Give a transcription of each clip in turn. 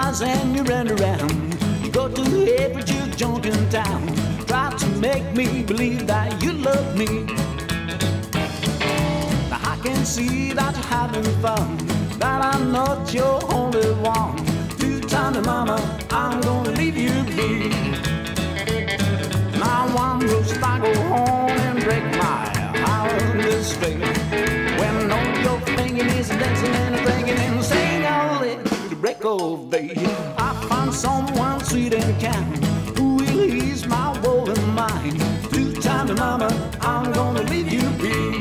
lies and you run around. You go to every juke joint in town. Try to make me believe that you love me. Now I can see that you're having fun, that I'm not your only one. Two-time mama, I'm gonna leave you be. Now I'm gonna go home and break my heart this way. When all you're thinking is dancing and drinking and singing all the break of day. I find someone sweet and kind who will ease my woe and mind. Two-time mama, I'm gonna leave you be.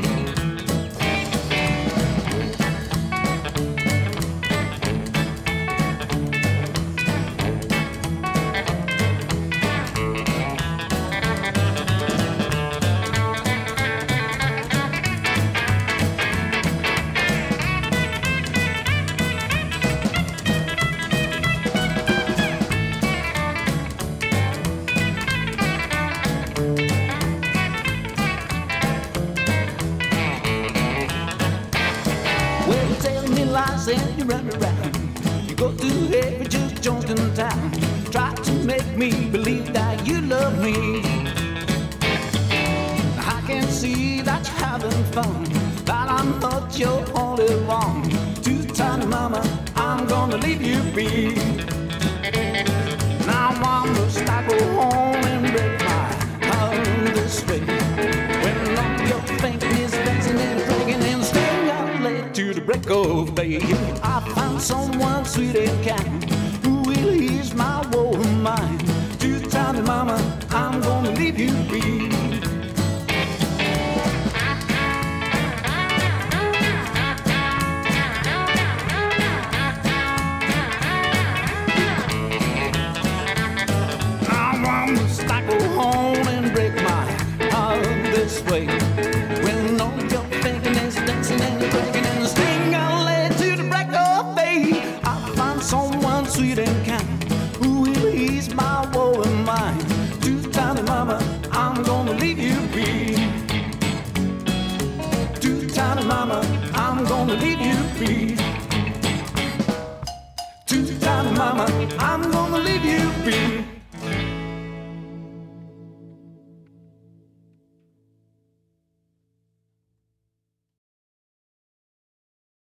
Well, you tell me lies and you run around. You go to every juke joint in town. Try to make me believe that you love me. I can see that you're having fun, that I'm not your only one. Two-time mama, I'm gonna leave you be. Now I'm gonna go home and break my heart this way. When all you're thinking is dancing and drinking and staying out late to the break of day. I found someone sweet and kind who will ease my woe and mind. Two-time mama, I'm gonna leave you be. Go home and break my heart this way. When all you're thinking is dancing and drinking and staying out late to the break of day. I find someone sweet and kind who will ease my woe and mind. Two-time mama, I'm gonna leave you be. Two-time mama, I'm gonna leave you be. Two-time mama, I'm gonna leave you be.